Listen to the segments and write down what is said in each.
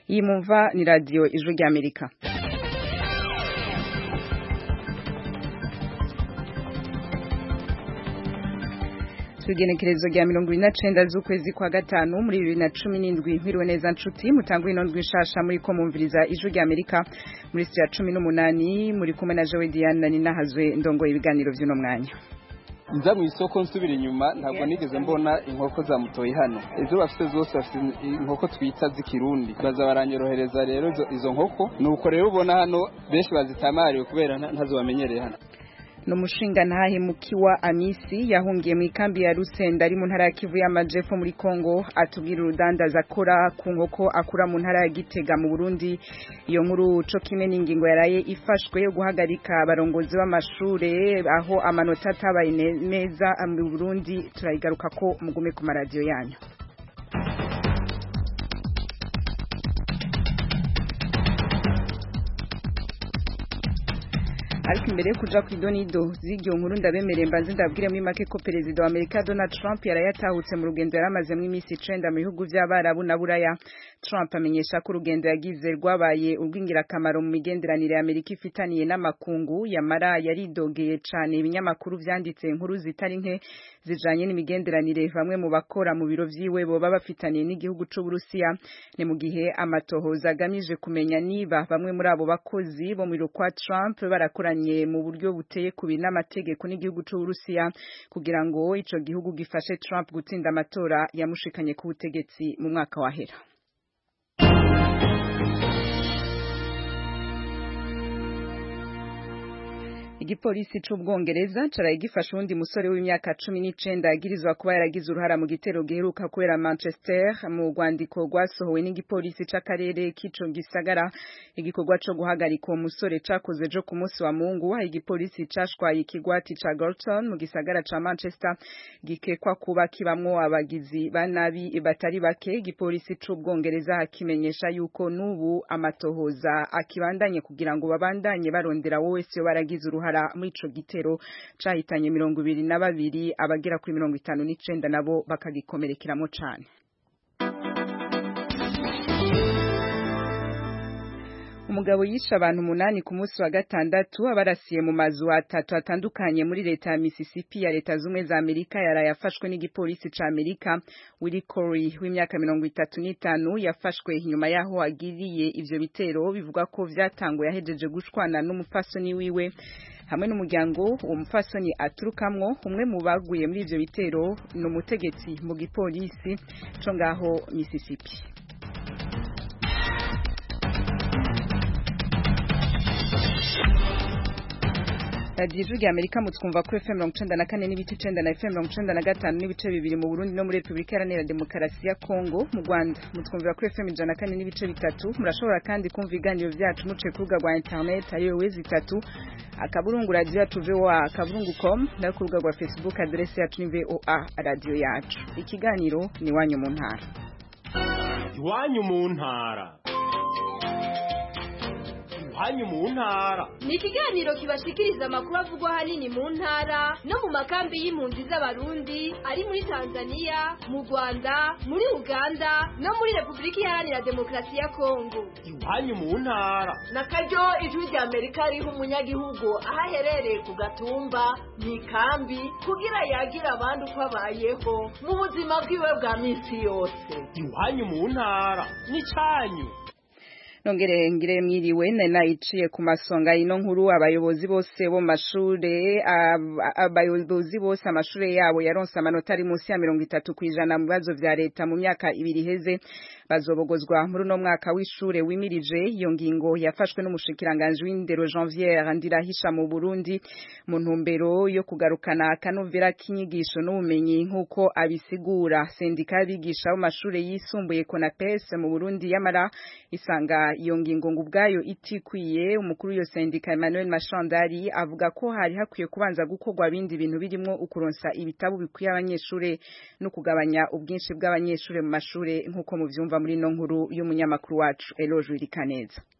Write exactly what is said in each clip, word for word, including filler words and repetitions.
Iyi mumva ni radio Ijwi ry'Amerika. Igenekerezo rya mirongo ine na cenda z'ukwezi kwa gatanu muri bibiri na cumi n'indwi mpiriwe neza nshuti mutangwe ino ndwi nshasha muri ko mumviriza Ijwi ry'Amerika muri studio ya cumi n'umunani muri kumwe na Joe Diane nani nahazwe ndongo ibiganiro vy'uno mwanya. Nza mu isoko nsubira inyuma ntabwo nigeze mbona inkoko za mutoyi hano. Izo bafite zose bafite inkoko twita z'ikirundi. Baza baranyorohereza rero izo nkoko nuko rero ubona hano benshi bazitamariwe kubera ntazo bamenyereye hano. No mushinga ntahe mukiwa Amisi yahungiye mu ikambi ya Rusenda ari mu ntara ya Kivu y'Amajepfo muri Kongo atubwira urudandaza akora ku nkoko akura mu ntara ya Gitega mu Burundi. Iyo nkuru co kimwe n'ingingo yaraye ifashwe yo guhagarika abarongozi b'amashure aho amanota atabaye neza mu Burundi turayigaruka ko mugume ku maradiyo yanyu. Ariko imbere kuja ku idonido z'iryo nkuru ndabemereye mbanze ndabwire muri make ko perezida wa Amerika Donald Trump yarayatahutse mu rugendo yaramaze mu imisi icenda mu bihugu vy'Abarabu na Buraya. Trump amenyesha ko urugendo yagize rwabaye urw'ingirakamaro mu migenderanire ya Amerika ifitaniye n'amakungu yamara yaridogeye cane ibinyamakuru vyanditse inkuru zitari nke zijanye n'imigenderanire bamwe mu bakora mu biro vyiwe boba bafitaniye n'igihugu c'u Burusiya. Ni mu gihe amatohoza agamije kumenya niba bamwe muri abo bakozi bo mu biro kwa Trump barakoranye mu buryo buteye kubi n'amategeko n'igihugu c'u Burusiya kugira ngo ico gihugu gifashe Trump gutsinda amatora yamushikanye ku butegetsi mu mwaka wahera. Igipolisi c'Ubwongereza caraye gifashe undi musore w'imyaka cumi n'icenda yagirizwa kuba yaragize uruhara mu gitero giheruka kubera Manchester mu rwandiko rwasohowe n'igipolisi c'akarere k'ico gisagara. Igikorwa co guhagarika uwo musore cakozwe jo ku munsi wa Mungu. Igipolisi cashwaye ikigwati ca Gorton mu gisagara ca Manchester gikekwa kuba kibamwo abagizi ba nabi batari bake. Igipolisi c'Ubwongereza kimenyesha yuko nubu amatohoza akibandanye kugira ngo babandanye barondera wowe wese baragize uruhara muri ico gitero cahitanye mirongo ibiri na babiri abagera kuri mirongo itanu n'icenda nabo bakagikomerekeramo cane. Umugabo yisha abantu umunani ku munsi wa gatandatu abarasiye mu mazu atatu atandukanye muri leta ya Mississippi ya leta zumwe za Amerika yarayafashwe n'igipolisi ca Amerika. Willie Corey w'imyaka mirongo itatu n'itanu yafashwe inyuma yaho agiriye ivyo bitero bivuga ko vyatanguye yahejeje gushwana n'umupfasoni wiwe hamwe n'umuryango uwo mupfasoni aturukamwo. Umwe mu baguye muri ivyo bitero ni umutegetsi mu gipolisi co ngaho Mississippi. Radio Ijwi ry'Amerika mutwumva ku F M mirongo icenda na kane n'ibice icenda na F M mirongo icenda na gatanu n'ibice bibiri mu Burundi no muri Republika Iharanira Demokarasi ya Kongo. Mu Rwanda mutwumvira ku F M ijana na kane n'ibice bitatu. Murashobora kandi kumva ibiganiro vyacu muciye ku rubuga rwa internet ayo wezi itatu akaburungu radio yacu V O A akaburungu com no ku rubuga rwa Facebook adresse yacu ni V O A radio yacu. Ikiganiro ni wanyu mu ntara. Iwanyu mu ntara. Hanyu mu ntara ni ikiganiro kibashikiriza amakuru avugwa hanini mu ntara no mu makambi y'impunzi z'abarundi ari muri Tanzania, mu Rwanda, muri Uganda no muri Republika Iharanira Demokarasi ya Kongo. Hanyu mu ntara na karyo Ijwi ry'Amerika riho umunyagihugu ahaherereye ku gatumba mu kambi kugira yagira abandi uko abayeho mu buzima bwiwe bwa misi yose. Hanyu mu ntara ni canyu. Nongere ngire mwiriwe nena iciye ku masonga ino nkuru abayobozi bose bo mashure abayobozi bose amashure yabo yaronse amanota ari munsi ya mirongo itatu kwijana mu bibazo vya leta mu myaka ibiri heze bazobogozwa muri no mwaka w'ishure wimirije. Iyo ngingo yafashwe n'umushikiranganje w'indero Janvier Ndirahisha mu Burundi mu ntumbero yo kugarukana akanovera k'inyigisho n'ubumenyi nkuko abisigura. Sendika y'abigisha mu mashure yisumbuye Konapes mu Burundi yamara isanga iyo ngingo ngo ubwayo itikwiye. Umukuru yo sendika Emmanuel Mashandari avuga ko hari hakwiye kubanza gukorwa ibindi bintu birimo ukuronsa ibitabo bikwiye abanyeshure no kugabanya ubwinshi bw'abanyeshure mu mashure nkuko muvyumva muri no nkuru y'umunyamakuru wacu Eloge Irikaneza.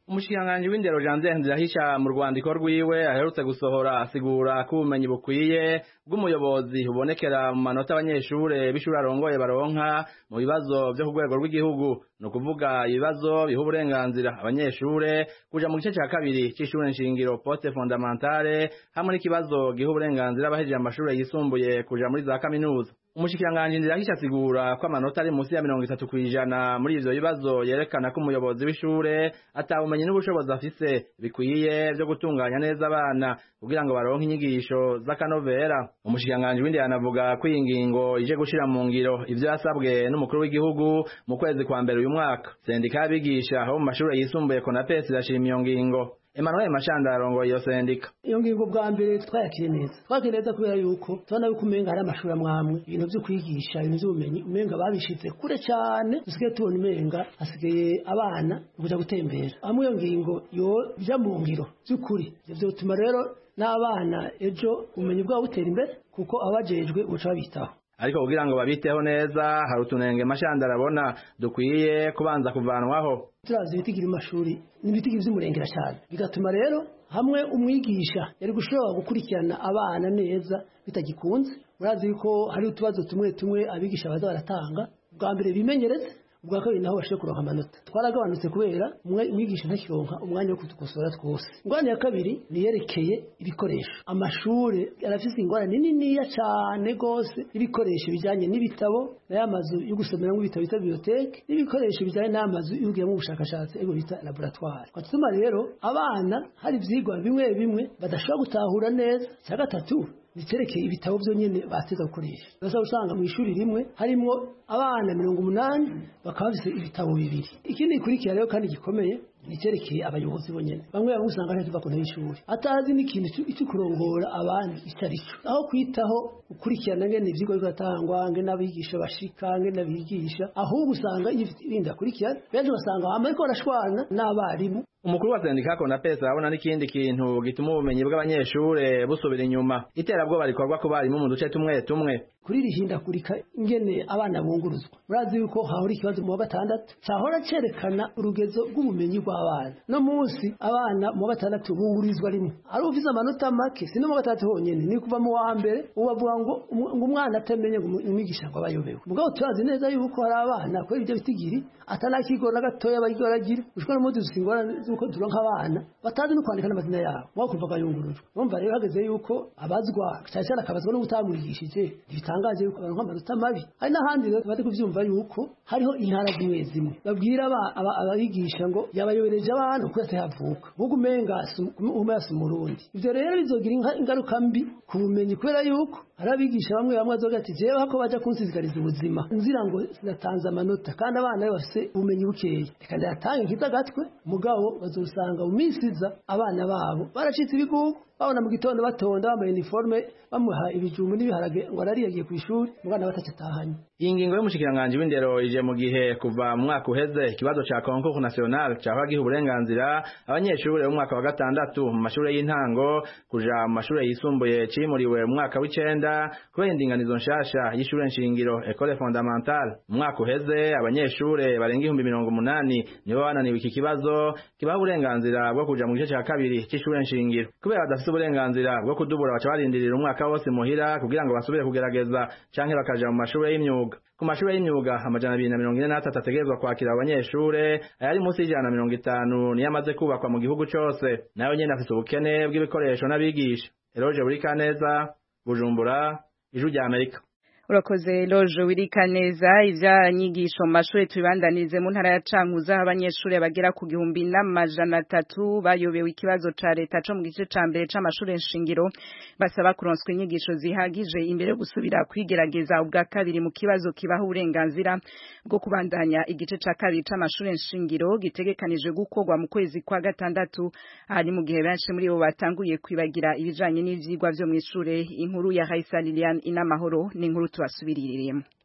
Umushikiranganji w'indero Janvier Ndirahisha mu rwandiko rwiwe aherutse gusohora asigura ko ubumenyi bukwiye bw'umuyobozi bubonekera mu manota abanyeshure b'ishuri arongoye baronka mu bibazo vyo ku rwego rw'igihugu, no kuvuga ibibazo biha uburenganzira abanyeshure kuja mu gice ca kabiri c'ishure nshingiro poste fondamentale hamwe n'ikibazo giha uburenganzira abahejeje amashure yisumbuye kuja muri za kaminuza. Umushikiranganji Ndirahisha asigura ko amanota ari musi ya mirongo itatu kw'ijana muri ivyo bibazo yerekana ko umuyobozi w'ishure atabumenyi n'ubushobozi afise bikwiye vyo gutunganya neza abana kugira ngo baronke inyigisho z'akanovera. Umushikiranganji w'indero anavuga ko iyi ngingo ije gushira mu ngiro ivyo yasabwe n'umukuru w'igihugu mu kwezi kwa mbere uyu mwaka. Sendika y'abigisha ho mu mashure yisumbuye Konapes irashima iyo ngingo. Emmanuel Mashanda arongoye iyo sendika. Iyo ngingo bwa mbere twayakire neza. Twakire neza kubera yuko tubona yuko umenga hari amashuri amwamwe ibintu byo kwigisha ibintu by'ubumenyi umenga babishitse kure cyane, dusigaye tubona umenga hasigaye abana kuja gutembera. Amwe iyo ngingo yo bya mu ngiro by'ukuri. Ivyo bituma rero n'abana ejo ubumenyi bwabo butera imbere kuko abajejwe uca babitaho. Ariko kugira ngo babiteho neza hari utunenge Mashanda arabona dukwiye kubanza kuvanwaho. Turazi ibitigira amashuri n'ibitigira by'umurengera cyane, bigatuma rero hamwe umwigisha yari gushobora gukurikirana abana neza bitagikunze. Murazi yuko hari utubazo tumwe tumwe abigisha baza baratanga, bwa mbere bimenyereze, ubwa kabiri naho bashobora kuronka amanota. Twaragabanutse kubera umwigisha ntakironka umwanya wo kutukosora twose. Ingorane ya kabiri niyerekeye ibikoresho. Amashure arafise ingorane niniya cyane gose, ibikoresho bijanye n'ibitabo n'amazu yo gusomeramo ibitabo bita biblioteke, n'ibikoresho bijanye n'amazu y'ugiramo ubushakashatsi ego bita laboratoire. Kwatuma rero abana hari ivyigwa bimwe bimwe badashobora gutahura neza. Cya gatatu niterekeye ibitabo byo nyene bateza gukoresha. Basa usanga mu ishuri rimwe harimo abana mirongo umunani bakaba bafise ibitabo bibiri. Ikindi gikurikira rero kandi gikomeye niterekeye abayobozi bonyene. Bamwe bamwe usanga ari tuva ku y'ishuri atazi n'ikintu cyo kurongora abandi icarico, aho kwitaho ukurikirana ngene ivyigwa bigatangwa ngene abigisha bashika ngene abigisha, ahubwo usanga yinda kurikirana benshi basanga amariko barashwana n'abarimu. Umukuru wa sendika Konapes abona n'ikindi kintu gituma ubumenyi bw'abanyeshure busubira inyuma, iterabwoba rikorwa ku barimu mu duce tumwe tumwe. Kuri rihindagurika ingene abana bunguruzwa. Murazi yuko hahora ikibazo mu wa gatandatu cyahora cerekana urugezo rw'ubumenyi bw'abana. No munsi abana mu wa gatandatu bungurizwa rimwe, ari ufise amanota make sino mu wa gatandatu honyene, ni kuva mu wa mbere ubavuga ngo umwana atamenye ngo umwigisha ngo abayobewe. Mugabo turazi neza yuko hari abana ko ibyo bitigiri atanakigo na gatoya bayigoragira ushobora mu dusingora zuko turonka abana batazi no kwandika n'amazina yabo mwakumva gayungurujwe. Urumva rero hageze yuko abazwa cyane akabazwa no gutamurigishije bitangaje yuko abantu amanota mabi. Hari n'ahandi rero bari kuvyumva yuko hariho intara zimwe zimwe babwira abayigisha ngo yabayobereje abantu ko yatavuka bugumenga umasi murundi. Ivyo rero bizogira ingaruka mbi ku bumenyi kubera yuko arabigisha bamwe bamwe azoga ati jewe hako baja kunsizigariza ubuzima nzira ngo sinatanze amanota kandi abana bafise ubumenyi bukeya, reka ndatange nkizagatwe mugabo bazosanga mu minsiza abana babo baracitse ibigugu babona mu gitondo batonda bambaye uniforme bamuha ibijumbu n'ibiharage ngo arariyagiye ku ishuri mugana batacatahanye. Iyi ngingo y'umushikiranganji w'indero ije mu gihe kuva mu mwaka uheze ikibazo ca concours national cahora giha uburenganzira abanyeshure bo mu mwaka wa gatandatu mu mashure y'intango kuja mu mashure yisumbuye cimuriwe mu mwaka w'icenda kubera indinganizo nshasha y'ishure nshingiro école fondamentale. Mu mwaka uheze abanyeshure barenga ibihumbi mirongo umunani nibo bananiwe iki kibazo kibaha uburenganzira bwo kuja mu gice ca kabiri c'ishure nshingiro. Kubera badafise uburenganzira bwo kudubura baca barindirira umwaka wose muhira kugira ngo basubire kugerageza canke bakaja mu mashure y'imyuga. Ku mashure y'imyuga amajana abiri na mirongo ine n'atatu ategerezwa kwakira abanyeshure, ayari munsi y'ijana na mirongo itanu niyo amaze kubakwa mu gihugu cose, nayo nyene afise ubukene bw'ibikoresho n'abigisha. Eroje Burikaneza, Bujumbura, Ijwi rya Amerika. Urakoze Loje Wirikaneza. Ivya nyigisho mu mashure tubibandanirize mu ntara ya Cankuza abanyeshure bagera ku gihumbi n'amajana atatu bayobewe ikibazo ca leta co mu gice ca mbere c'amashure nshingiro basaba kuronswa inyigisho zihagije imbere yo gusubira kwigerageza ubwa kabiri mu kibazo kibaha uburenganzira bwo kubandanya igice ca kabiri c'amashure nshingiro gitegekanije gukorwa mu kwezi kwa gatandatu, hari mu gihe benshi muri bo batanguye kwibagira ibijanye n'ivyigwa vyo mw'ishure. Inkuru ya Raisa Liliane Inamahoro ni inkuru tubasubiririyemo.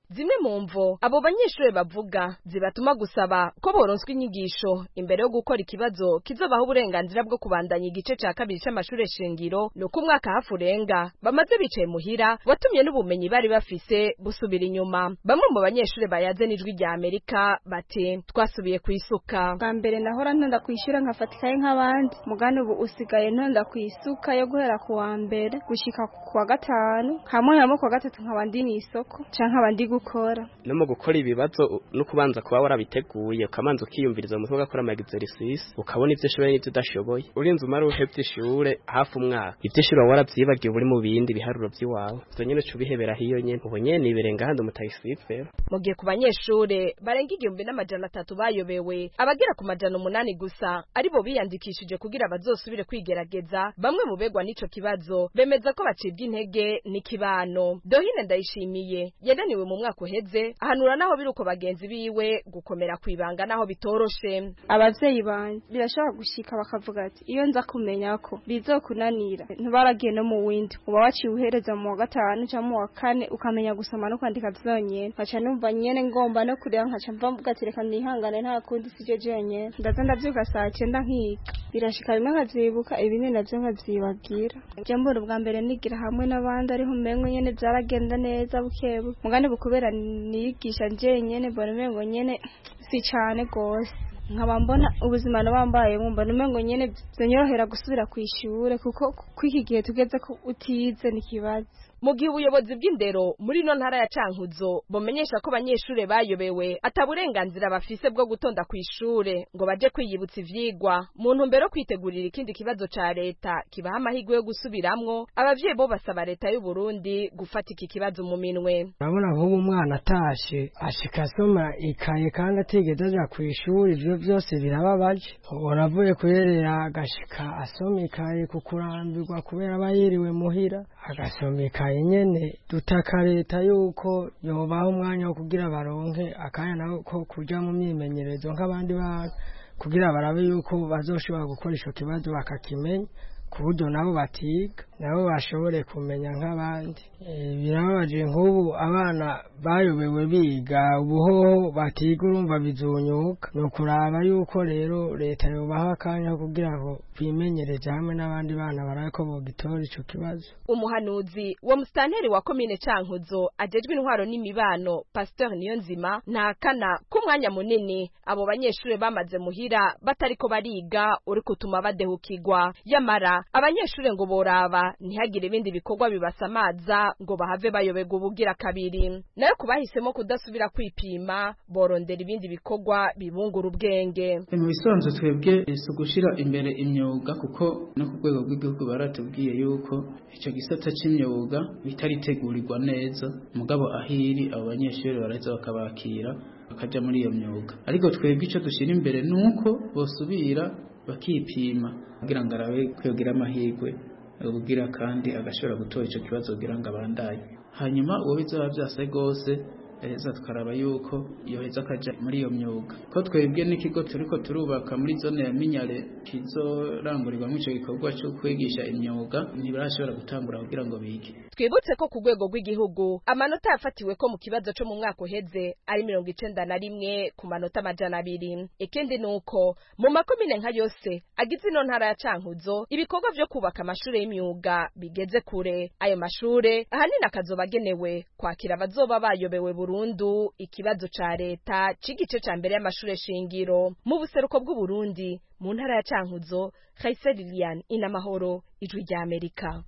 zimwe mu mvo abo banyeshure bavuga zibatuma gusaba ko boronswa inyigisho imbere yo gukora ikibazo kizobaha uburenganzira bwo kubandanya igice ca kabiri c'amashure shingiro nuko umwaka hafu urenga bamaze bicaye muhira watumye n'ubumenyi bari bafise busubira inyuma. Bamwe mu banyeshure bayaze n'ijwi rya Amerika bati twasubiye kwisuka. Bwa mbere nahora ntonda kwishura nkafatikaye nk'abandi mugani ubu usigaye ntonda kwisuka yo guhera ku wa mbere gushika ku wa gatanu hamwe hamwe ku wa gatatu nkabandi mu isoko canke abandi gukora no mu gukora ibibazo no kubanza kuba warabiteguye ukamanza ukiyumviriza mu gukora ama exercice ukabona ivyo ushoboye n'ivyo udashoboye urinze umara uhevye ishure hafi umwaka ivyo ushoboye waravyibagiye uri mu bindi biharuro vy'iwawe ivyo nyene cubihebera hiyo nyene ubu nyene niberenga handi umutayisifera. Mu gihe ku banyeshure barenga igihumbi n'amajana atatu bayobewe abagera ku majana umunani gusa aribo biyandikishije kugira bazosubire kwigerageza. Bamwe mu begwa n'ico kibazo bemeza ko bacibwa intege n'ikibano. Dohine Ndayishimiye yananiwe mu mwaka uheze ahanura naho biruko bagenzi biwe gukomera kwibanga naho bitoroshe. Abavyeyi banje birashobora gushika bakavuga ati iyo nza kumenya ko bizokunanira ntubaragiye no mu windi uba waciye uhereza mu wa gatanu cyangwa mu wa kane ukamenya gusoma no kwandika vyonyene nkaca numva nyene ngomba no kureba nkaca mva mvuga ati reka nihangane nta kundi sije jenyene ndaza ndavyuka saa cenda nkiga birashika bimwe nkavyibuka ibindi navyo nkavyibagira je mbona ubwa mbere nigira hamwe n'abandi ariho umengo nyene vyaragenda neza bukebu mugane bukubera nigisha jenyene mbona umengo nyene si cane gose nkaba mbona ubuzima nabambaye ngumva numengo nyene byonyorohera gusubira kwishure kuko kwiki gihe tugeze ko utize nikibazo. Mu gihe ubuyobozi bw'indero muri no ntara ya Cankuzo bomenyesha ko banyeshure bayobewe ataburenganzira bafise bwo gutonda kwishure ngo baje kwiyibutsa ivyigwa mu ntumbero kwitegurira ikindi kibazo ca leta kibaha amahigwe yo gusubiramwo. Abavyeyi bo basaba leta y'u Burundi gufata iki kibazo mu minwe. Urabona nk'ubu umwana atashe ashika asoma ikaye kandi atigeze aja kwishuri ivyo vyose birababaje. Uravuye kuyerera agashika asoma ikaye kukurambirwa kubera bayiriwe muhira agasoma ikaye nyene dutaka leta yuko yobaho umwanya wo kugira baronke akanya nabo ko kuja mu myimenyerezo nk'abandi bana kugira barabe yuko bazoshobora gukora ico kibazo bakakimenya ku buryo nabo batiga nabo bashobore kumenya nk'abandi. Birababaje nk'ubu abana bayobewe biga ubuhoho batiga urumva bizonyuka no kuraba yuko rero leta yobaha akanya kugira ngo bimenyereze hamwe n'abandi bana barako bogitora ico kibazo. Umuhanuzi wa mustanteri wa komine Cankuzo ajejwe intwaro n'imibano Pasteur Niyonzima ntakana ku mwanya munini abo banyeshure bamaze muhira batariko bariga uri kutuma badehukirwa. Yamara abanyeshure ngo boraba ntihagire ibindi bikorwa bibasamaza ngo bahave bayobega ubugira kabiri. Nayo kubahisemo kudasubira kwipima borondera ibindi bikorwa bibungura ubwenge. Mu bisanzwe twebwe isugushira imbere imyuga kuko no ku rwego rw'igihugu baratubwiye yuko ico gisata c'imyuga bitaritegurirwa neza mugabo ahiri abo banyeshure baraheza bakabakira bakaja muri iyo myuga. Ariko twebwe ico dushira imbere nuko bosubira bakipima kugira ngo arabe kwigira amahirwe kugira kandi agashobora gutora ico kibazo kugira ngo abandaye. Hanyuma uwo bizaba vyase gose eheza tukaraba yuko yoheza akaja muri iyo myuga ko twebwe n'ikigo turiko turubaka muri zone ya Minyare kizorangurirwa mu ico gikorwa cyo kwigisha imyuga ntibirashobora gutangura kugira ngo bige. Twibutse ko ku rwego rw'igihugu amanota yafatiwe ko mu kibazo cyo mu mwaka uheze ari mirongo icenda na rimwe ku manota amajana abiri. Ikindi nuko mu makomine nka yose agize ino ntara ya Cankuzo ibikorwa vyo kubaka amashure y'imyuga bigeze kure. Ayo mashure ahanini akazobagenewe kwakira abazoba bayobewe Burundu ikibazo ca leta c'igice ca mbere y'amashure shingiro. Mu buseruko bw'u Burundi mu ntara ya Cankuzo, Khaisa Lilian Inamahoro, Ijwi rya Amerika.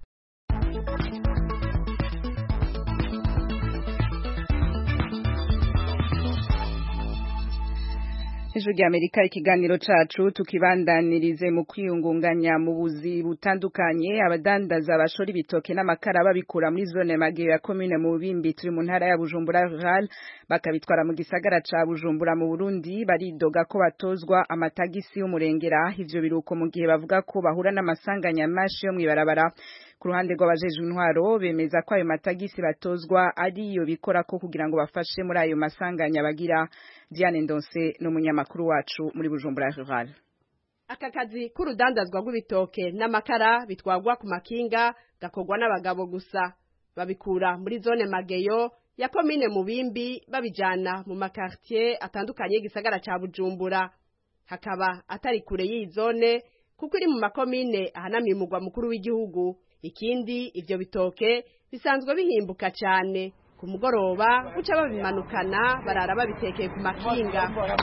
Ijwi rya Amerika ikiganiro cacu tukibandanirize mu kwiyungunganya mu buzi butandukanye. Abadandaza bashora ibitoke n'amakara babikura muri zone Mageyo ya commune mu Bimbi turi mu ntara ya Bujumbura rural bakabitwara mu gisagara ca Bujumbura mu Burundi baridoga ko batozwa amatagisi y'umurengera. Ivyo biruko mu gihe bavuga ko bahura n'amasanganya mashi yo mwibarabara. Ku ruhande rw'abajejwe intwaro bemeza ko ayo matagisi batozwa ari yo bikora ko kugira ngo bafashe muri ayo masanganya bagira. Diane Ndonse n'umunyamakuru wacu muri Bujumbura rural. Aka kazi k'urudandazwa rw'ibitoke n'amakara bitwagwa ku makinga gakorwa n'abagabo gusa. Babikura muri zone Mageyo ya komine Mubimbi babijana mu makartier atandukanye y'igisagara ca Bujumbura, hakaba atari kure y'izone kuko iri mu makomine ahanamiye umugwa mukuru w'igihugu. Ikindi ivyo bitoke bisanzwe bihimbuka cyane, ku mugoroba buca babimanukana barara babitekeye ku makinga.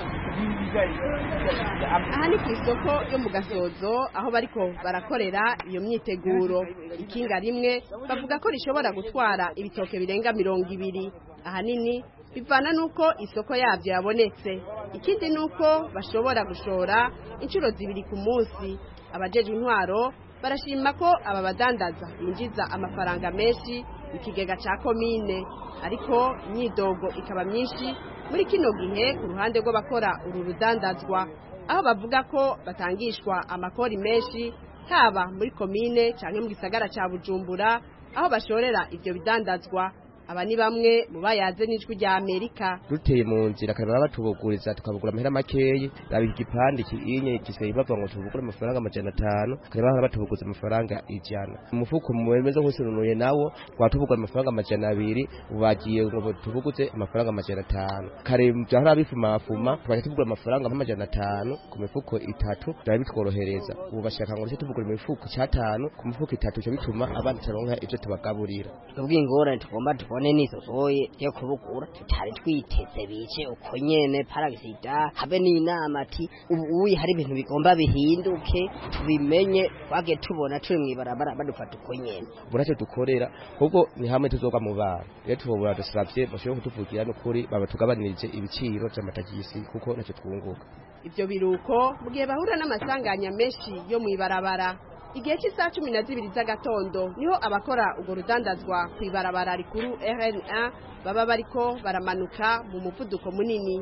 Aha ni ku isoko yo mu Gasozo aho bariko barakorera iyo myiteguro. Ikinga rimwe bavuga ko rishobora gutwara ibitoke birenga mirongo ibiri. Ahanini bivana nuko isoko yabyo yabonetse. Ikindi nuko bashobora gushora inshuro zibiri ku munsi. Abajeje intwaro barashima ko aba badandaza binjiza amafaranga menshi ikigega ca komine, ariko imyidogo ikaba myinshi muri kino gihe ku ruhande rw'abakora uru rudandazwa, aho bavuga ko batangishwa amakori menshi haba muri komine canke mu gisagara ca Bujumbura aho bashorera ivyo bidandazwa. Aba ni bamwe mu bayaze n'ijwi rya Amerika. Duteye mu nzira kandi batubuguriza tukabugura amahera makeyi, rabi igipande kinye giseye bava ngo tubugura amafaranga amajana atanu kandi bahora batubuguza amafaranga ijana. Umufuko mwemeze hose nunuye nawo twatubugura amafaranga amajana abiri, ubagiye ngo tubuguze amafaranga amajana atanu. Kare byahora bifuma afuma twatubugura amafaranga amajana atanu ku mifuko itatu byari bitworohereza. Ubu bashaka ngo tubugura imifuko cyatanu ku mifuko itatu cyo bituma abandi taronka ivyo tubagaburira. Ubwingorane tugomba one nizo soye yo kubukura tutari twiteze bice uko nyene paragisida habe ni inama ati ubu hari ibintu bigomba bihinduke tubimenye wage tubona turi mwibarabara badufata uko nyene burace dukorera kuko ni hamwe tuzoga mu bana rero tubura dusavye bashobora kutuvugira n'ukuri baba tugabanirije ibiciro by'amatagisi kuko naco twunguka. Ivyo biruko mu gihe bahura n'amasanganya menshi yo mwibarabara. Igihe cy'isaha cumi na zibiri z'agatondo niho abakora urwo rudandazwa ku ibarabara rikuru R N A baba bariko baramanuka mu muvuduko munini.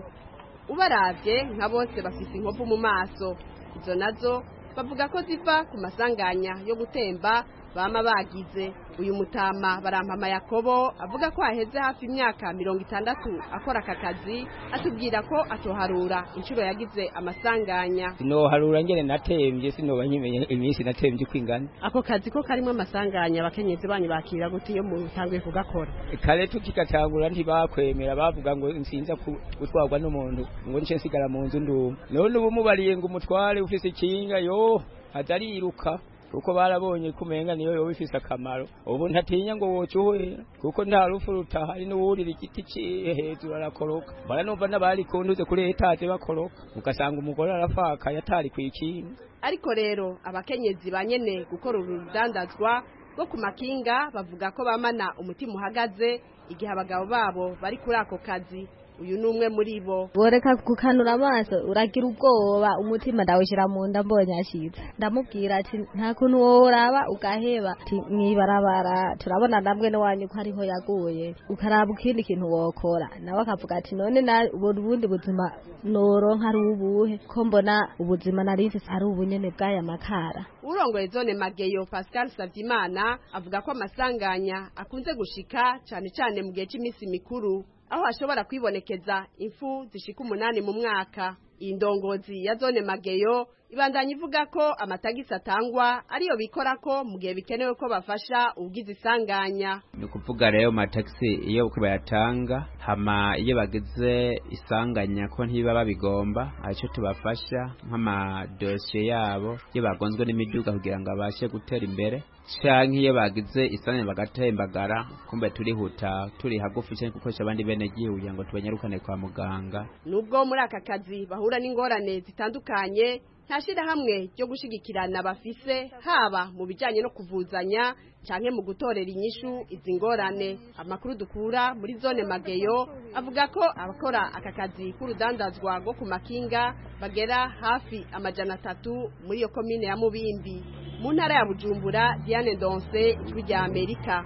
Ubaravye nka bose bafise inkovu mu maso, izo nazo bavuga ko ziva ku masanganya yo gutemba bama bagize. Uyu mutama Barampama Yakobo avuga ko aheze hafi imyaka mirongo itandatu akora aka kazi, atubwira ko atoharura inshuro yagize amasanganya. No harura ngene natemvye sinoba nkimenye iminsi natemvye kwingana. Ako kazi ko karimo amasanganya abakenyezi banyu bakira gute iyo mu tanguye kugakora? Kare tukikatangura ntibakwemera bavuga ngo nsinza gutwarwa n'umuntu ngo nce nsigara mu nzu ndumva. None ubu mubariye ngo umutware ufise ikinga yo atariruka kuko barabonye kumenga niyo yo bifise akamaro. Ubu ntatinya ngo wocuhe kuko nta rufu rutahari n'uwurira igiti ciye hejuru arakoroka. Bara numva nabari kunduze kuri etaje bakoroka ugasanga umugore arafaka yatari kwikinga. Ariko rero abakenyezi banyene gukora urudandazwa rwo ku makinga bavuga ko bamana umutima uhagaze igihe abagabo babo bari kuri ako kazi. Uyu numwe muri bo. Boreka kukanura amaso uragira ubwoba umutima ndawushira mu nda mbonye ashitse. Ndamubwira ati nta kuntu woraba ugaheba ati mwibarabara turabona namwe no wanyu ko ariho yaguye ukaraba ukindi kintu wokora. Nawe akavuga ati none na ubundi buzima noronka ari ubuhe ko mbona ubuzima narisi ari ubunyene bwaya makara. Urongoye zone Mageyo Pascal Savyimana avuga ko amasanganya akunze gushika cyane cyane mu gihe cy'imisi mikuru, aho ashobora kwibonekeza imfu zishika umunani mu mwaka. Indongozi ya zone Mageyo ibandanya ivuga ko amatagisi atangwa ariyo bikora ko mu gihe bikenewe ko bafasha ugize isanganya. Ni kuvuga rero amatagisi iyo bayatanga hama iyo bagize isanganya ko ntiba babigomba aco tubafasha nk'amadosiye yabo iyo bagonzwe n'imiduga kugira ngo abashe gutera imbere canke iyo bagize isanganya bagatembagara kumbe turihuta turi hagufi cyane kuko abandi bene gihugu ngo tubanyarukane kwa muganga. Nubwo muri aka kazi bahura n'ingorane zitandukanye, ntashira hamwe ryo gushigikirana bafise haba mu bijanye no kuvuzanya canke mu gutorera inyishu izi ngorane. Amakuru dukura muri zone Mageyo avuga ko abakora aka kazi k'urudandazwa rwo ku makinga bagera hafi amajana atatu muri iyo komine ya Mubimbi mu ntara ya Bujumbura. Diane Ndonse, ijwi rya Amerika.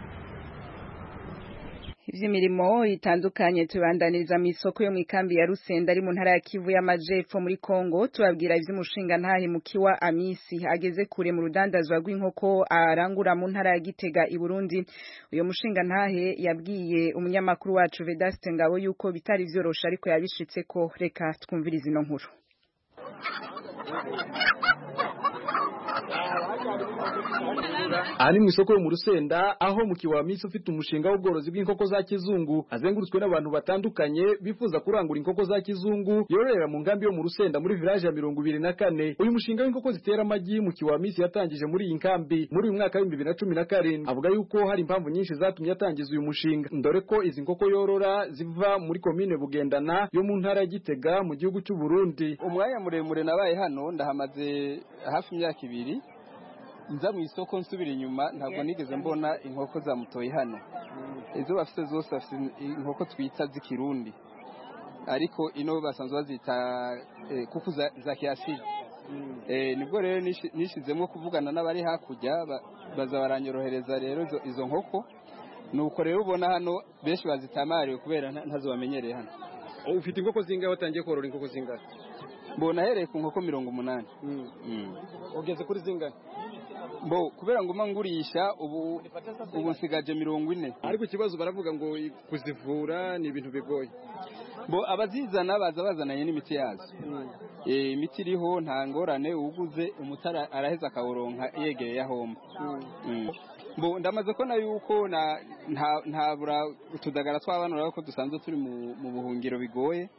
Ivy'imirimo itandukanye tubandaniriza mu isoko yo mu ikambi ya Rusenda ari mu ntara ya Kivu y'Amajepfo muri Kongo. Tubabwira ivy'umushinga ntahe mukiwa Amisi ageze kure mu rudandazwa rw'inkoko arangura mu ntara ya Gitega i Burundi. Uyo mushinga ntahe yabwiye umunyamakuru wacu Vedaste Ngabo yuko bitari vyorosha ariko yabishitse ko. Reka twumvirize ino nkuru. aha ni mu isoko yo mu Rusenda aho mu Kiwamisi ufite umushinga w'ubworozi bw'inkoko za kizungu azengurutswe n'abantu batandukanye bifuza kurangura inkoko za kizungu yororera mu ngambi yo mu Rusenda muri village ya mirongo ibiri na kane. Uyu mushinga w'inkoko zitera amagi mu Kiwamisi yatangije muri iyi nkambi muri uyu mwaka wa bibiri na cumi na karindwi. Avuga yuko hari impamvu nyinshi zatumye yatangiza uyu mushinga, ndore ko izi nkoko yorora ziva muri komine Bugendana yo mu ntara ya Gitega mu gihugu cy'u Burundi. Umwanya muremure nabaye hano ndahamaze hafi imyaka ibiri. Nza mu isoko nsubira inyuma ntabwo nigeze mbona inkoko za mutoyi hano. Izo bafite zose bafite inkoko twita z'ikirundi, ariko ino basanzwe bazita eh, kuku za, za kiasili. Mm. Eh, nibwo rero nishizemo kuvugana n'abari hakujya baza baranyorohereza rero izo, izo nkoko. Nuko rero ubona hano benshi bazitamariwe kubera ntazo bamenyereye hano. Ufite inkoko zingahe watangiye korora inkoko zingahe? Mbona hereye ku nkoko mirongo umunani. Mm. Mm. Ugeze kuri zingahe? Bo kubera ngo mangurisha ubu ubu nsigaje mirongo ine. Ariko ikibazo baravuga ngo kuzivura ni ibintu bigoye. Bo abazizana baza bazananye n'imiti yazo. Mm. Eh imiti iriho nta ngorane uguze umutara araheza akaworonka yegereye ahomba. Mm. Mm. Bo ndamaze ko na yuko na nta ntabura utudagara twabanura ko dusanzwe turi mu, mu buhungiro bigoye.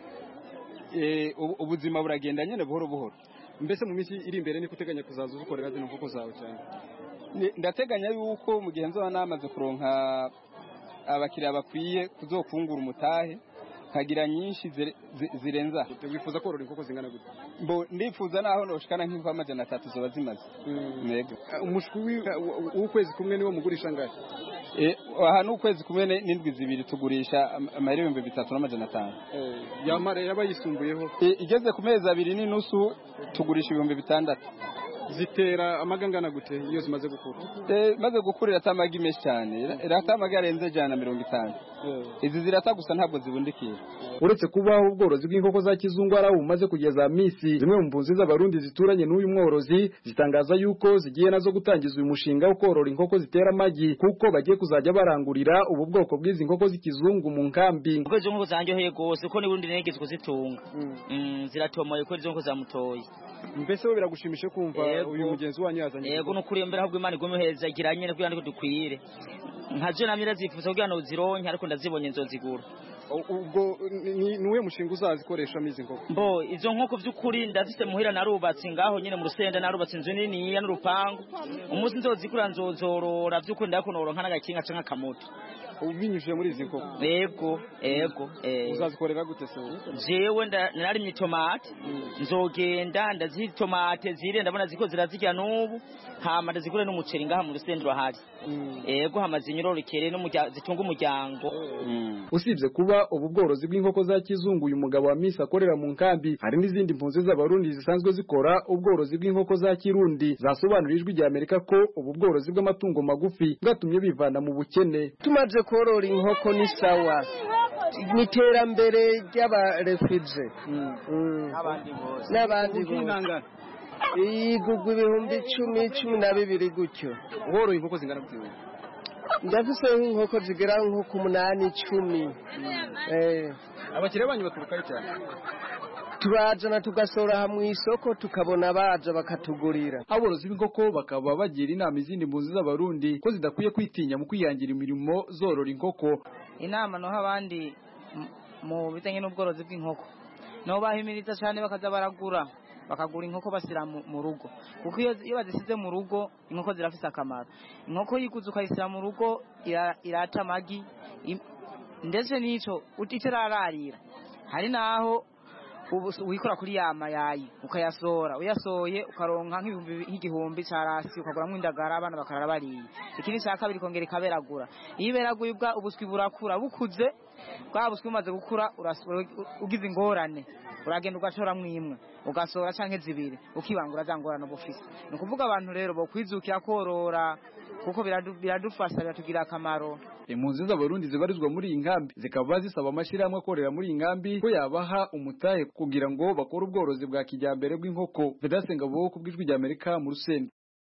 Eh ubuzima buragenda nyene buhoro buhoro. Mbese mu misi iri imbere ni kuteganya kuzaza ukorera zino nkoko zawe cyane? Ndateganya yuko mu gihe nzoba namaze kuronka abakiriya bakwiye kuzokungura umutahe kagira nyinshi zirenza. Wifuza korora inkoko zingana gute? Mbo ndifuza naho noshikana nk'inko amajana atatu zoba zimaze. Yego. Umushwi w'ukwezi kumwe niwo mugurisha ngahe? Eh aha n'ukwezi kumwe n'indwi zibiri tugurisha amahera ibihumbi bitatu n'amajana atanu. Eh yamare yabayisumbuyeho. Igeze ku mezi abiri n'inusu tugurisha ibihumbi bitandatu. Zitera amagangana gute iyo zimaze gukura? Eh maze gukurira tamagi menshi cyane. Iratamagi arenze jana mirongo itanu. Izi zirata gusa ntabwo zibundikiye. Uretse kubaho ubworozi bw'inkoko za kizungu araho umaze kugeza misi, zimwe mu mpunzi z'abarundi zituranye n'uyu mworozi zitangaza yuko zigiye nazo gutangiza uyu mushinga wo korora inkoko zitera amagi kuko bagiye kuzajya barangurira ubu bwoko bw'izi nkoko z'ikizungu mu nkambi. Kuko izo nkoko zanjyoheye gose uko nibundi negeze kuzitunga. Mm, ziratomoye ko izo nkoko zamutoye. Mbese we biragushimishe kumva uyu mugenzi wanyu yazanye? Yego nukuri mbere ahubwo Imana igumuheza giranye no kuyandiko dukwire. Nkaje namira zifuza kugira no zironke ariko ndazibonye nzozigura. Ubwo niwe mushinga uzazikoresha mizi nkoko? Mbo izo nkoko by'ukuri ndazise muhira narubatse ngaho nyine mu Rusenda narubatse inzu nini ya n'urupangu. Umunsi nzozikura nzozorora by'ukuri ndakunoronka n'agakinga canka kamoto. Ubinyujije muri izi nkoko? Yego, yego. Eh. Uzazikorera gute se? Jewe nari mi tomate, nzogenda ndazihi tomate zire ndabona ziko zirazijya n'ubu, hama ndazikure n'umuceri ngaha mu Rusendro hari. Yego hamaze inyororokere no zitunga umuryango. Usibye kuba ubu bworozi bw'inkoko za kizungu uyu mugabo wa Misa akorera mu nkambi, hari n'izindi mpunzi z'abarundi zisanzwe zikora ubworozi bw'inkoko za Kirundi zasobanurijwe ijya Amerika ko ubu bworozi bw'amatungo magufi bwatumye bivana mu bukene. Tumaze korora inkoko ni sawa n'iterambere ry'abarefugee n'abandi bose igugwa ibihumbi icumi cumi na bibiri gutyo. Woroye inkoko zingana gute? Ndafise inkoko zigera nko ku munani icumi. Abakiriya banyu baturukayo cyane? Turajana tugasora hamwe isoko tukabona baje bakatugurira. Aborozi b'inkoko bakaba bagira inama izindi mpunzi z'abarundi ko zidakwiye kwitinya mu kwiyangira imirimo zorora inkoko. Inama no habandi mu bitanye n'ubworozi bw'inkoko no bahimiriza cyane bakaza baragura bakagura inkoko basira mu rugo kuko iyo bazisize mu rugo inkoko zirafise akamaro. Inkoko yikuza ukayisira mu rugo irata amagi ndetse n'ico uticerararira hari naho wikora kuri yama yayi ukayasora uyasoye ukaronka nk'ibihumbi nk'igihumbi carasi ukaguramwe indagara abana bakarara bariye. Ikindi cya kabiri kongera ikaberagura iyo iberaguye ubwa ubuswi burakura bukuze bwa buswi bumaze gukura ugize ingorane uragenda ugashora mwimwe ugasora canke zibiri ukibangura zangorana bufise. Ni kuvuga abantu rero bo kwizukira korora kuko biradufasha biratugira akamaro. Impunzi z'abarundi zibarizwa muri iyi nkambi zikaba zisaba amashirahamwe akorera muri iyi nkambi ko yabaha umutahe kugira ngo bakore ubworozi bwa kijyambere bw'inkoko. Vedasenga bo kubwijwi rya Amerika mu Rusenda.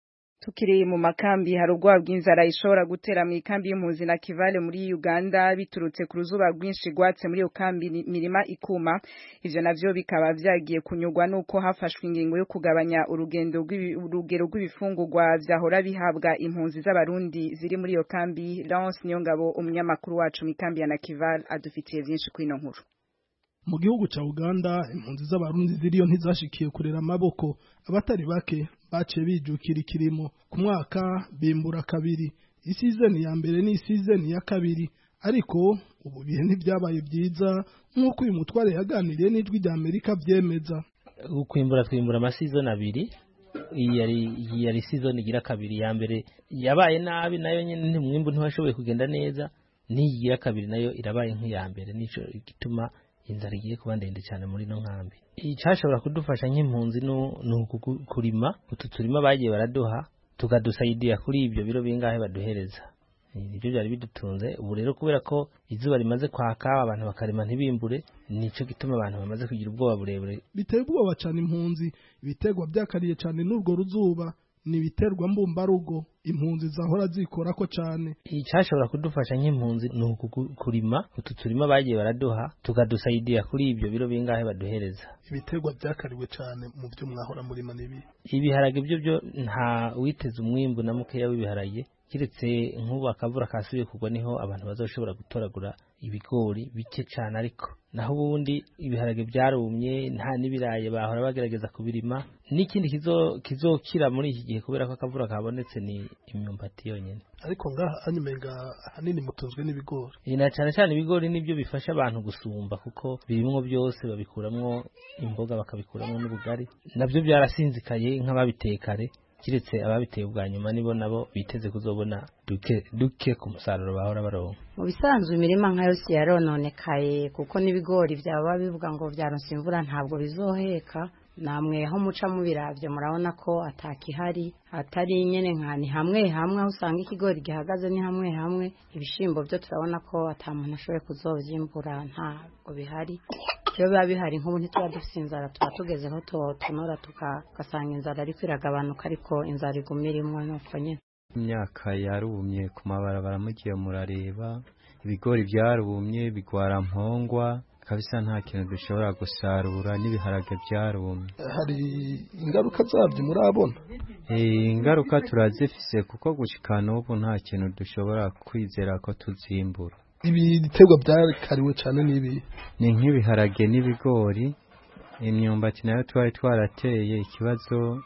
Tukiri mu makambi hari ubwoba bw'inzara ishobora gutera mu ikambi y'impunzi na Kivale muri Uganda biturutse ku ruzuba rwinshi rwatse muri iyo kambi mirima ikuma. Ivyo navyo bikaba vyagiye kunyurwa nuko hafashwe ingingo yo kugabanya urugendo rw'urugero rw'ibifungurwa vyahora bihabwa impunzi z'abarundi ziri muri iyo kambi. Lance Niyongabo umunyamakuru wacu mu kambi ya na Kivale adufitiye vyinshi kwino nkuru. Mu gihugu ca Uganda impunzi z'abarundi ziriyo ntizashikiye kurera amaboko, abatari bake baciye bijukira ikirimo. Ku mwaka bimbura kabiri, isizeni ya mbere ni isizeni ya kabiri, ariko ubu bihe ntibyabaye byiza nk'uko uyu mutware yaganiriye n'ijwi rya Amerika vyemeza. Kwimbura twimbura amasizoni abiri, iyi yari yari season igira kabiri, ya mbere yabaye nabi nayo nyene mwimbu ntiwashoboye kugenda neza, n'iyigira kabiri nayo irabaye nk'iya mbere, nico gituma inzara igiye kuba ndende cyane muri no nkambi. Icashobora kudufasha nk'impunzi no kurima, utu turima bagiye baraduha tukadusaidia kuri ibyo biro bingahe baduhereza. Ibyo byari bidutunze. Ubu rero kubera ko izuba rimaze kwaka abantu bakarima ntibimbure, nico gituma abantu bamaze kugira ubwoba burebure. Biteye ubwoba cyane impunzi, ibitegwa byakariye cyane n'urwo ruzuba, ni biterwa mbumbarugo impunzi zahora zikorako cyane. Icashobora kudufasha nk'impunzi no kurima, utu turima bagiye baraduha tukadusaidia kuri ibyo biro bingahe baduhereza. Ibitegwa byakariwe cyane mu byo mwahora murima nibi. Ibiharage byo byo nta witeze umwimbu na mukeya w'ibiharage, kiretse nk'ubu akavura kasubiye kugwa niho abantu bazoshobora gutoragura ibigori bike cyane, ariko naho ubundi ibiharage byarumye, nta nibiraye bahora bagerageza kubirima. N'ikindi kizo kizokira muri iki gihe kubera ko akavura kabonetse ni imyumbati yonyene. Ariko ngaha anyumenga hanini mutunzwe n'ibigori. Ina cyane cyane ibigori nibyo bifasha abantu gusumba, kuko birimwo byose babikuramwo imboga bakabikuramwo n'ubugari, nabyo byarasinzikaye nk'ababitekare, kiretse ababiteye ubwa nyuma nibo nabo biteze kuzobona duke duke ku musaruro bahora baronka. Mu bisanzwe imirima nka yose yarononekaye, kuko n'ibigori byaba bivuga ngo byaronse imvura ntabwo bizoheka. Namwe aho muca mu biravyo murabona ko atakihari, atari nyene nkani hamwe hamwe aho usanga ikigori gihagaze ni hamwe hamwe. Ibishimbo byo turabona ko atamuntu ashoboye kuzovyimbura, ntabwo bihari. Iyo biba bihari nk'ubu ntituba dufise inzara, tuba tugezeho tunora tugasanga inzara ariko iragabanuka, ariko inzara iguma irimwo nuko nyene. Imyaka yarumye ku mabarabara mugiye murareba, ibigori byarumye bigwara mpongwa, kabisa nta kintu dushobora gusarura, n'ibiharage byarumye. Hari ingaruka zabyo murabona? Eh, ingaruka turazifise kuko gushikana ubu nta kintu dushobora kwizera ko tuzimbura. Ibi biterwa byakariwe cyane nibi ni nk'ibiharage n'ibigori. Imyumbati nayo twari twarateye, ikibazo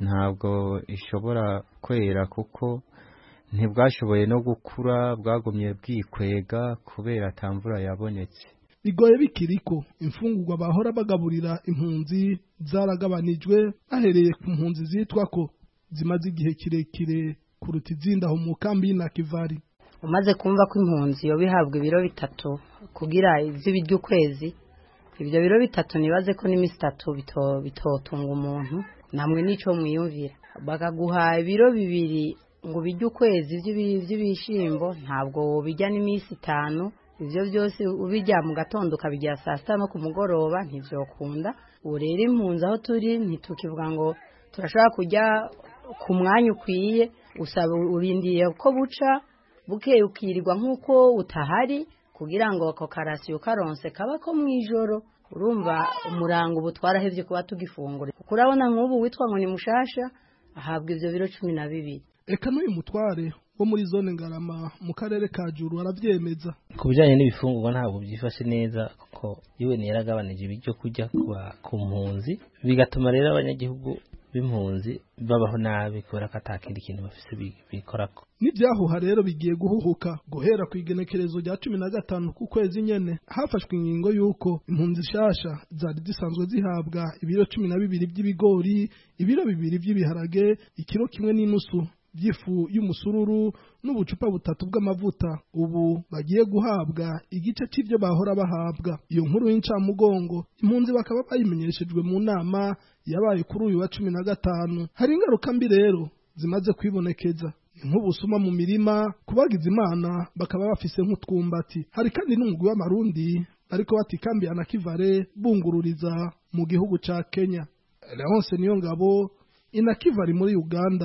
ntabwo ishobora kwera kuko ntibwashoboye no gukura, bwagumye bwikwega kubera atamvura yabonetse. Bigoye bikiriko imfungurwa bahora bagaburira impunzi zaragabanijwe, ahereye ku mpunzi zitwa ko zimaze igihe kirekire kuruta izindi aho mu kambi na Kivale. Umaze kumva ko impunzi yo bihabwa ibiro bitatu kugira izibiryo ukwezi, ibyo biro bitatu nibaze ko n'imisi itatu bito bitotunga umuntu, namwe nico mwiyumvira. Bakaguha ibiro bibiri ngo bijye ukwezi by'ibishimbo, ntabwo bijya n'imisi itanu. Ivyo byose ubijya mu gatondo ukabijya saa sita no ku mugoroba ntivyokunda. Ubu rero impunzi aho turi ntitukivuga ngo turashobora kujya ku mwanya ukwiye, usaba urindiye ko buca bukeye ukirirwa nk'uko utahari kugira ngo ako karasiyo karonse kaba ko mwijoro. Urumva umurango ubu twarahevye kuba tugifungura, kuko urabona nk'ubu witwa ngo ni mushasha ahabwa ivyo biro cumi na bibiri. Eka n'uyu mutware wo muri zone Ngarama mu karere ka Juru aravyemeza. Ku bijanye n'ibifungurwa ntabwo byifashe neza, kuko iwe ni yaragabanije ibyo kujya ku mpunzi, bigatuma rero abanyagihugu b'impunzi babaho nabi kubera ko atakindi kintu bafise bikorako. N'ibyahuha rero bigiye guhuhuka guhera ku igenekerezo rya cumi na gatanu ku kwezi nyene, hafashwe ingingo yuko impunzi shasha zari zisanzwe zihabwa ibiro cumi na bibiri by'ibigori, ibiro bibiri by'ibiharage, ikiro kimwe n'inusu by'ifu y'umusururu n'ubucupa butatu bw'amavuta. Ubu bagiye guhabwa igice c'ivyo bahora bahabwa. Iyo nkuru y'incamugongo impunzi bakaba bayimenyeshejwe mu nama yabaye kuri uyu wa cumi na gatanu. Hari ingaruka mbi rero zimaze kwibonekeza, nk'ubusuma mu mirima, kubagiza imana bakaba bafise nk'utwumbati. Hari kandi n'umugwi w'amarundi ariko batikambiye na Kivale bungururiza mu gihugu ca Kenya. Leonce Niyongabo, ina Kivale muri Uganda.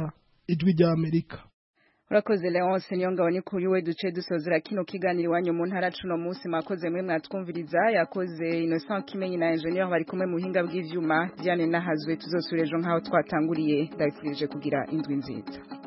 ijwi rya Amerika. Urakoze Leonce Niyongabo ni kuri we duce dusozera kino kiganiro iwanyu mu ntara cuno munsi mwakoze mwe mwatwumviriza yakoze Innocent Kimenyi na Engineer bari kumwe mu buhinga bw'ivyuma Diane Nahazwe tuzosurejo nkaho twatanguriye ndabifurije kugira indwi nziza.